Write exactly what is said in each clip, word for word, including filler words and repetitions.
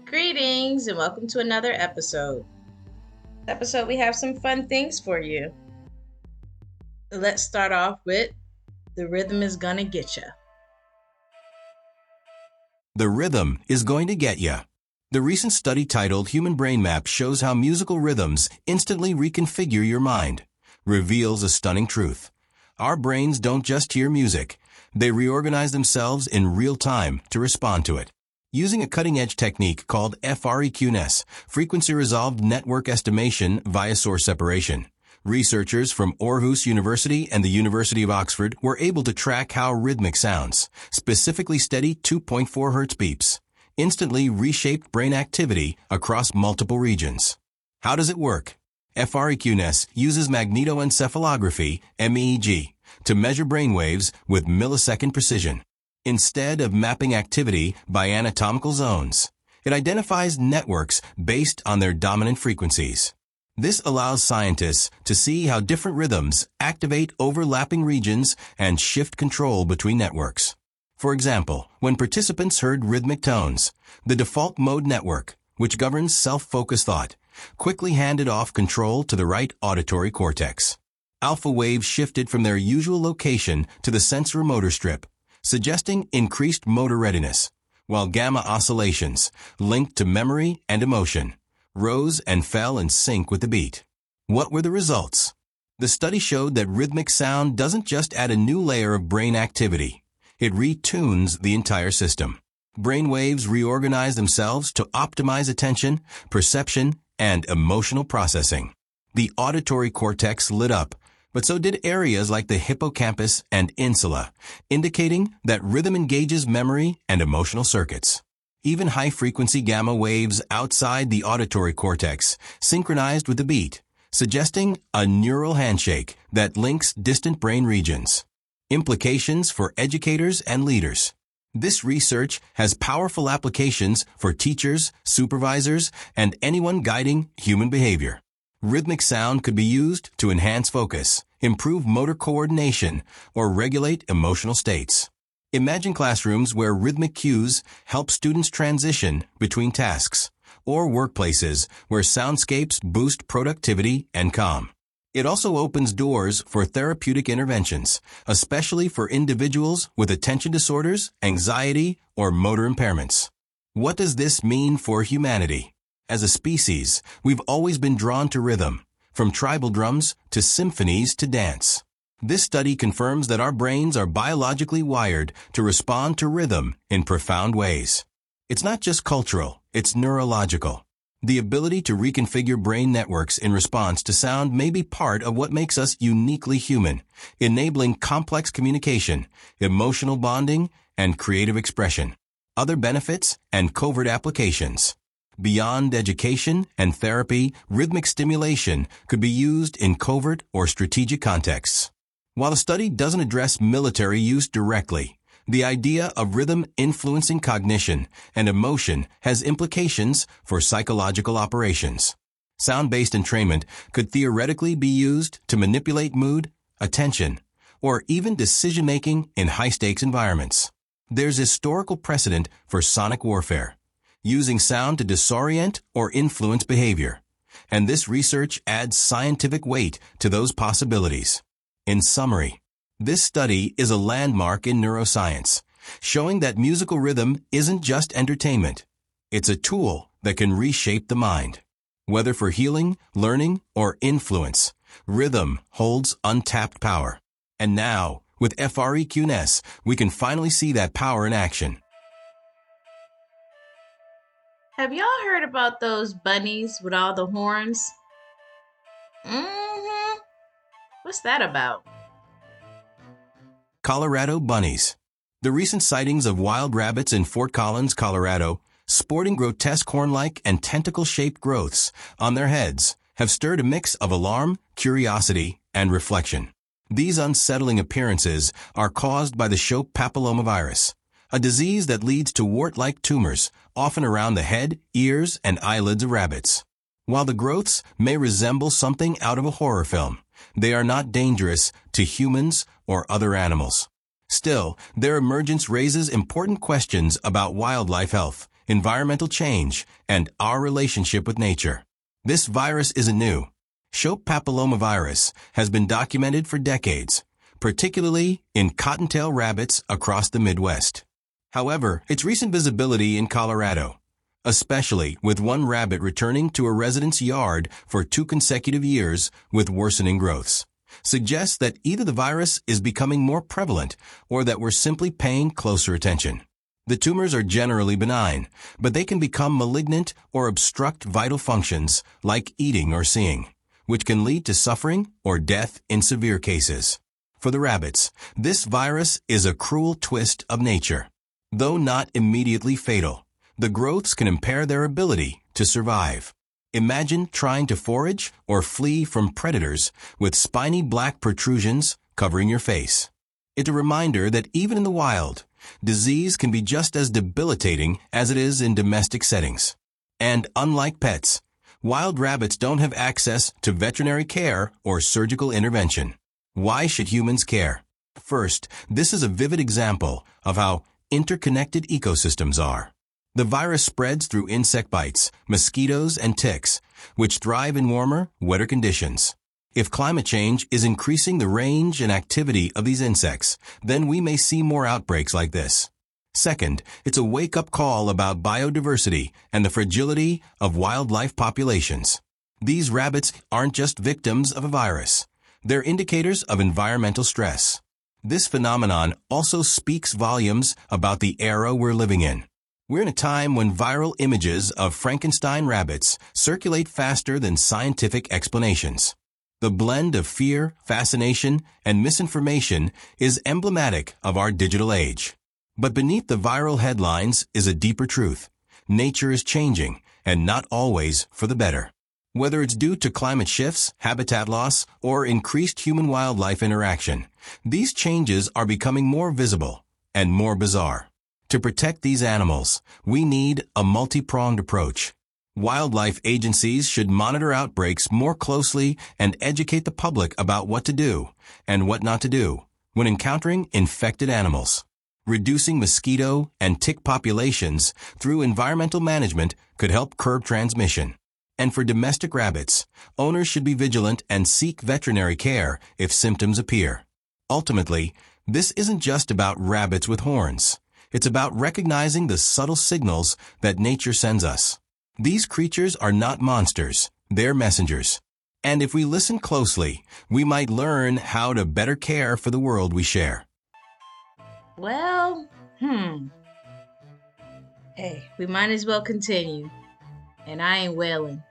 Greetings and welcome to another episode. This episode, we have some fun things for you. Let's start off with The Rhythm is Gonna Get Ya. The rhythm is going to get ya. The recent study titled Human Brain Map shows how musical rhythms instantly reconfigure your mind, reveals a stunning truth. Our brains don't just hear music. They reorganize themselves in real time to respond to it. Using a cutting-edge technique called F R E Q N E S, frequency-resolved network estimation via source separation, researchers from Aarhus University and the University of Oxford were able to track how rhythmic sounds, specifically steady two point four hertz beeps, instantly reshaped brain activity across multiple regions. How does it work? F R E Q N E S uses magnetoencephalography, M E E G, to measure brainwaves with millisecond precision. Instead of mapping activity by anatomical zones, it identifies networks based on their dominant frequencies. This allows scientists to see how different rhythms activate overlapping regions and shift control between networks. For example, when participants heard rhythmic tones, the default mode network, which governs self-focused thought, quickly handed off control to the right auditory cortex. Alpha waves shifted from their usual location to the sensorimotor strip, suggesting increased motor readiness, while gamma oscillations, linked to memory and emotion, rose and fell in sync with the beat. What were the results? The study showed that rhythmic sound doesn't just add a new layer of brain activity. It retunes the entire system. Brain waves reorganize themselves to optimize attention, perception, and emotional processing. The auditory cortex lit up, but so did areas like the hippocampus and insula, indicating that rhythm engages memory and emotional circuits. Even high-frequency gamma waves outside the auditory cortex synchronized with the beat, suggesting a neural handshake that links distant brain regions. Implications for educators and leaders. This research has powerful applications for teachers, supervisors, and anyone guiding human behavior. Rhythmic sound could be used to enhance focus, improve motor coordination, or regulate emotional states. Imagine classrooms where rhythmic cues help students transition between tasks, or workplaces where soundscapes boost productivity and calm. It also opens doors for therapeutic interventions, especially for individuals with attention disorders, anxiety, or motor impairments. What does this mean for humanity? As a species, we've always been drawn to rhythm, from tribal drums to symphonies to dance. This study confirms that our brains are biologically wired to respond to rhythm in profound ways. It's not just cultural, it's neurological. The ability to reconfigure brain networks in response to sound may be part of what makes us uniquely human, enabling complex communication, emotional bonding, and creative expression. Other benefits and covert applications. Beyond education and therapy, rhythmic stimulation could be used in covert or strategic contexts. While the study doesn't address military use directly, the idea of rhythm influencing cognition and emotion has implications for psychological operations. Sound-based entrainment could theoretically be used to manipulate mood, attention, or even decision-making in high-stakes environments. There's historical precedent for sonic warfare, using sound to disorient or influence behavior. And this research adds scientific weight to those possibilities. In summary, this study is a landmark in neuroscience, showing that musical rhythm isn't just entertainment. It's a tool that can reshape the mind. Whether for healing, learning, or influence, rhythm holds untapped power. And now, with F R E Q N E S, we can finally see that power in action. Have y'all heard about those bunnies with all the horns? Mm-hmm. What's that about? Colorado bunnies. The recent sightings of wild rabbits in Fort Collins, Colorado, sporting grotesque horn-like and tentacle-shaped growths on their heads, have stirred a mix of alarm, curiosity, and reflection. These unsettling appearances are caused by the Shope papillomavirus, a disease that leads to wart-like tumors, often around the head, ears, and eyelids of rabbits. While the growths may resemble something out of a horror film, they are not dangerous to humans or other animals. Still, their emergence raises important questions about wildlife health, environmental change, and our relationship with nature. This virus isn't new. Shope papillomavirus has been documented for decades, particularly in cottontail rabbits across the Midwest. However, its recent visibility in Colorado, especially with one rabbit returning to a resident's yard for two consecutive years with worsening growths, suggests that either the virus is becoming more prevalent or that we're simply paying closer attention. The tumors are generally benign, but they can become malignant or obstruct vital functions like eating or seeing, which can lead to suffering or death in severe cases. For the rabbits, this virus is a cruel twist of nature. Though not immediately fatal, the growths can impair their ability to survive. Imagine trying to forage or flee from predators with spiny black protrusions covering your face. It's a reminder that even in the wild, disease can be just as debilitating as it is in domestic settings. And unlike pets, wild rabbits don't have access to veterinary care or surgical intervention. Why should humans care? First, this is a vivid example of how interconnected ecosystems are. The virus spreads through insect bites, mosquitoes, and ticks, which thrive in warmer, wetter conditions. If climate change is increasing the range and activity of these insects, then we may see more outbreaks like this. Second, it's a wake-up call about biodiversity and the fragility of wildlife populations. These rabbits aren't just victims of a virus. They're indicators of environmental stress. This phenomenon also speaks volumes about the era we're living in. We're in a time when viral images of Frankenstein rabbits circulate faster than scientific explanations. The blend of fear, fascination, and misinformation is emblematic of our digital age. But beneath the viral headlines is a deeper truth. Nature is changing, and not always for the better. Whether it's due to climate shifts, habitat loss, or increased human-wildlife interaction, these changes are becoming more visible and more bizarre. To protect these animals, we need a multi-pronged approach. Wildlife agencies should monitor outbreaks more closely and educate the public about what to do and what not to do when encountering infected animals. Reducing mosquito and tick populations through environmental management could help curb transmission. And for domestic rabbits, owners should be vigilant and seek veterinary care if symptoms appear. Ultimately, this isn't just about rabbits with horns. It's about recognizing the subtle signals that nature sends us. These creatures are not monsters, they're messengers. And if we listen closely, we might learn how to better care for the world we share. Well, hmm. Hey, we might as well continue. And I ain't whaling.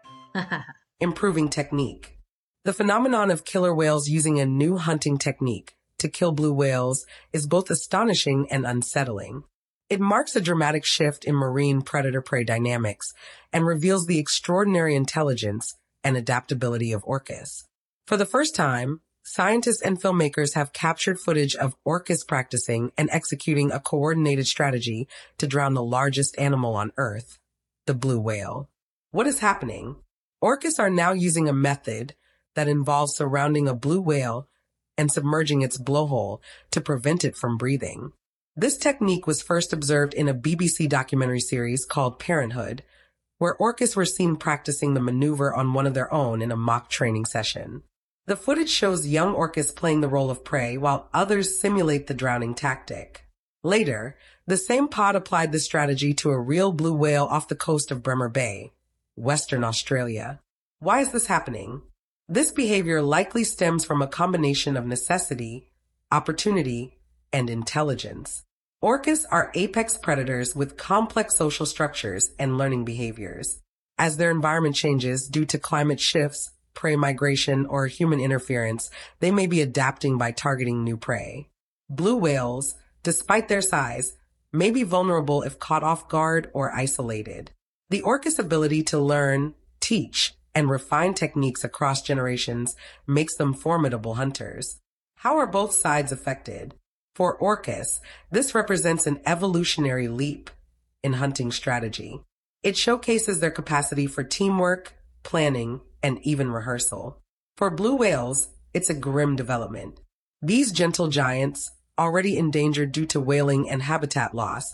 Improving technique. The phenomenon of killer whales using a new hunting technique to kill blue whales is both astonishing and unsettling. It marks a dramatic shift in marine predator-prey dynamics and reveals the extraordinary intelligence and adaptability of orcas. For the first time, scientists and filmmakers have captured footage of orcas practicing and executing a coordinated strategy to drown the largest animal on Earth, the blue whale. What is happening? Orcas are now using a method that involves surrounding a blue whale and submerging its blowhole to prevent it from breathing. This technique was first observed in a B B C documentary series called Parenthood, where orcas were seen practicing the maneuver on one of their own in a mock training session. The footage shows young orcas playing the role of prey while others simulate the drowning tactic. Later, the same pod applied this strategy to a real blue whale off the coast of Bremer Bay, Western Australia. Why is this happening? This behavior likely stems from a combination of necessity, opportunity, and intelligence. Orcas are apex predators with complex social structures and learning behaviors. As their environment changes due to climate shifts, prey migration, or human interference, they may be adapting by targeting new prey. Blue whales, despite their size, may be vulnerable if caught off guard or isolated. The orca's ability to learn, teach, and refine techniques across generations makes them formidable hunters. How are both sides affected? For orcas, this represents an evolutionary leap in hunting strategy. It showcases their capacity for teamwork, planning, and even rehearsal. For blue whales, it's a grim development. These gentle giants, already endangered due to whaling and habitat loss,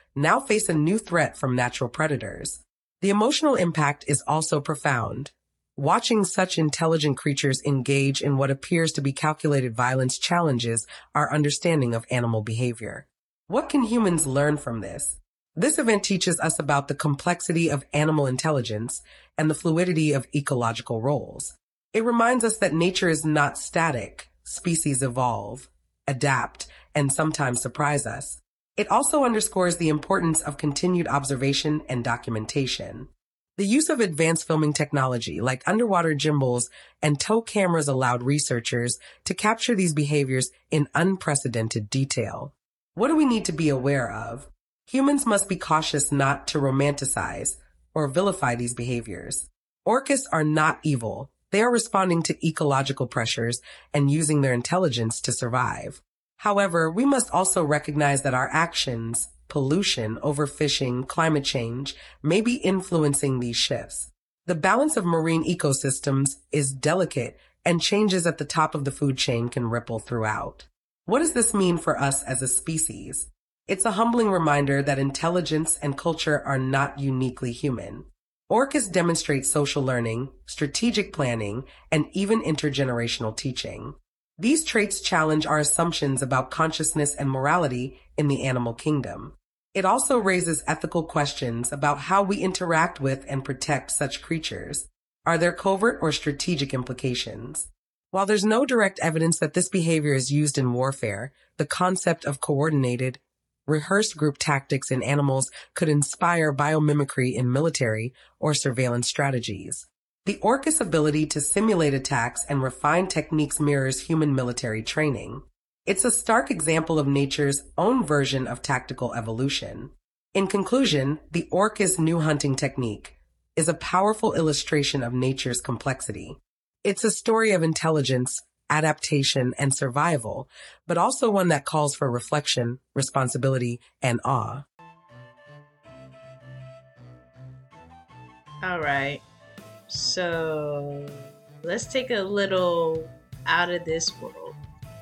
now face a new threat from natural predators. The emotional impact is also profound. Watching such intelligent creatures engage in what appears to be calculated violence challenges our understanding of animal behavior. What can humans learn from this? This event teaches us about the complexity of animal intelligence and the fluidity of ecological roles. It reminds us that nature is not static. Species evolve, adapt, and sometimes surprise us. It also underscores the importance of continued observation and documentation. The use of advanced filming technology like underwater gimbals and tow cameras allowed researchers to capture these behaviors in unprecedented detail. What do we need to be aware of? Humans must be cautious not to romanticize or vilify these behaviors. Orcas are not evil. They are responding to ecological pressures and using their intelligence to survive. However, we must also recognize that our actions, pollution, overfishing, climate change, may be influencing these shifts. The balance of marine ecosystems is delicate, and changes at the top of the food chain can ripple throughout. What does this mean for us as a species? It's a humbling reminder that intelligence and culture are not uniquely human. Orcas demonstrate social learning, strategic planning, and even intergenerational teaching. These traits challenge our assumptions about consciousness and morality in the animal kingdom. It also raises ethical questions about how we interact with and protect such creatures. Are there covert or strategic implications? While there's no direct evidence that this behavior is used in warfare, the concept of coordinated, rehearsed group tactics in animals could inspire biomimicry in military or surveillance strategies. The Orcas' ability to simulate attacks and refine techniques mirrors human military training. It's a stark example of nature's own version of tactical evolution. In conclusion, the Orcas' new hunting technique is a powerful illustration of nature's complexity. It's a story of intelligence, adaptation, and survival, but also one that calls for reflection, responsibility, and awe. All right. So let's take a little out of this world.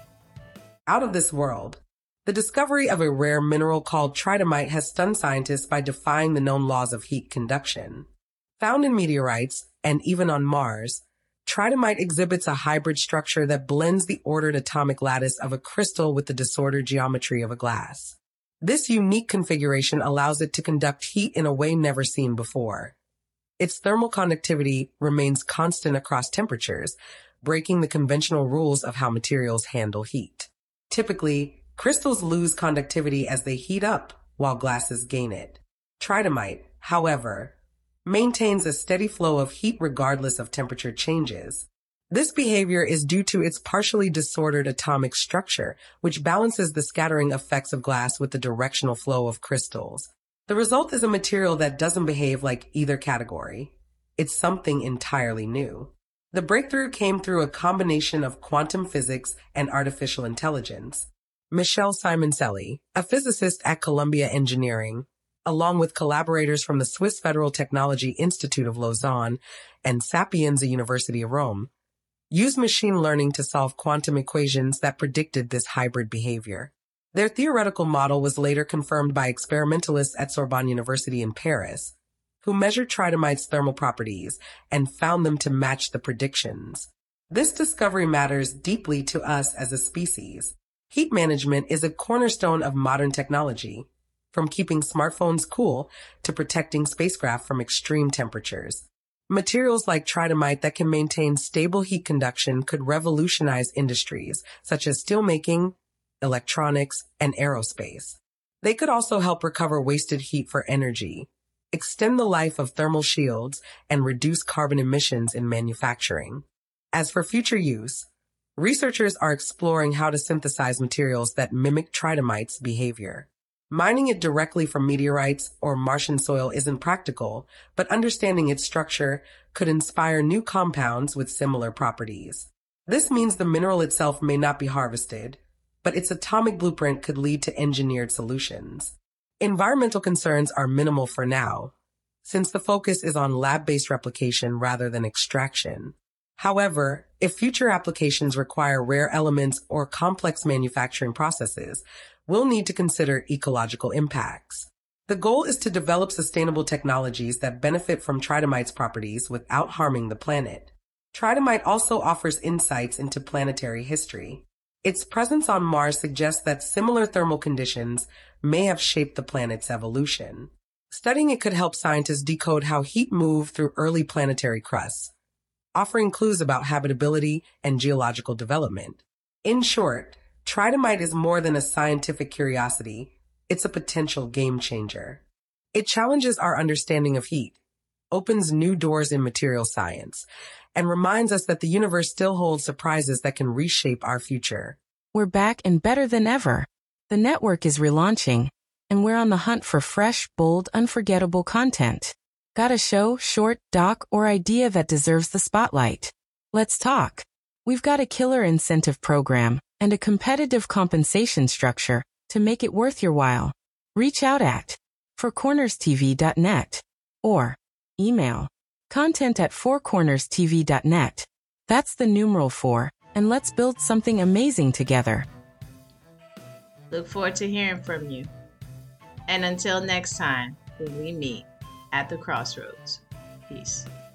Out of this world. The discovery of a rare mineral called tridymite has stunned scientists by defying the known laws of heat conduction. Found in meteorites, and even on Mars, tridymite exhibits a hybrid structure that blends the ordered atomic lattice of a crystal with the disordered geometry of a glass. This unique configuration allows it to conduct heat in a way never seen before. Its thermal conductivity remains constant across temperatures, breaking the conventional rules of how materials handle heat. Typically, crystals lose conductivity as they heat up, while glasses gain it. Tridymite, however, maintains a steady flow of heat regardless of temperature changes. This behavior is due to its partially disordered atomic structure, which balances the scattering effects of glass with the directional flow of crystals. The result is a material that doesn't behave like either category. It's something entirely new. The breakthrough came through a combination of quantum physics and artificial intelligence. Michel Simoncelli, a physicist at Columbia Engineering, along with collaborators from the Swiss Federal Technology Institute of Lausanne and Sapienza University of Rome, used machine learning to solve quantum equations that predicted this hybrid behavior. Their theoretical model was later confirmed by experimentalists at Sorbonne University in Paris, who measured tridymite's thermal properties and found them to match the predictions. This discovery matters deeply to us as a species. Heat management is a cornerstone of modern technology, from keeping smartphones cool to protecting spacecraft from extreme temperatures. Materials like tridymite that can maintain stable heat conduction could revolutionize industries such as steelmaking, electronics, and aerospace. They could also help recover wasted heat for energy, extend the life of thermal shields, and reduce carbon emissions in manufacturing. As for future use, researchers are exploring how to synthesize materials that mimic tridymite's behavior. Mining it directly from meteorites or Martian soil isn't practical, but understanding its structure could inspire new compounds with similar properties. This means the mineral itself may not be harvested, but its atomic blueprint could lead to engineered solutions. Environmental concerns are minimal for now, since the focus is on lab-based replication rather than extraction. However, if future applications require rare elements or complex manufacturing processes, we'll need to consider ecological impacts. The goal is to develop sustainable technologies that benefit from Tridymite's properties without harming the planet. Tridymite also offers insights into planetary history. Its presence on Mars suggests that similar thermal conditions may have shaped the planet's evolution. Studying it could help scientists decode how heat moved through early planetary crusts, offering clues about habitability and geological development. In short, Tridymite is more than a scientific curiosity. It's a potential game changer. It challenges our understanding of heat, opens new doors in material science, and reminds us that the universe still holds surprises that can reshape our future. We're back and better than ever. The network is relaunching, and we're on the hunt for fresh, bold, unforgettable content. Got a show, short, doc, or idea that deserves the spotlight? Let's talk. We've got a killer incentive program and a competitive compensation structure to make it worth your while. Reach out at four corners t v dot net or email content at four corners t v dot net. That's the numeral four, and let's build something amazing together. Look forward to hearing from you. And until next time, when we meet at the crossroads. Peace.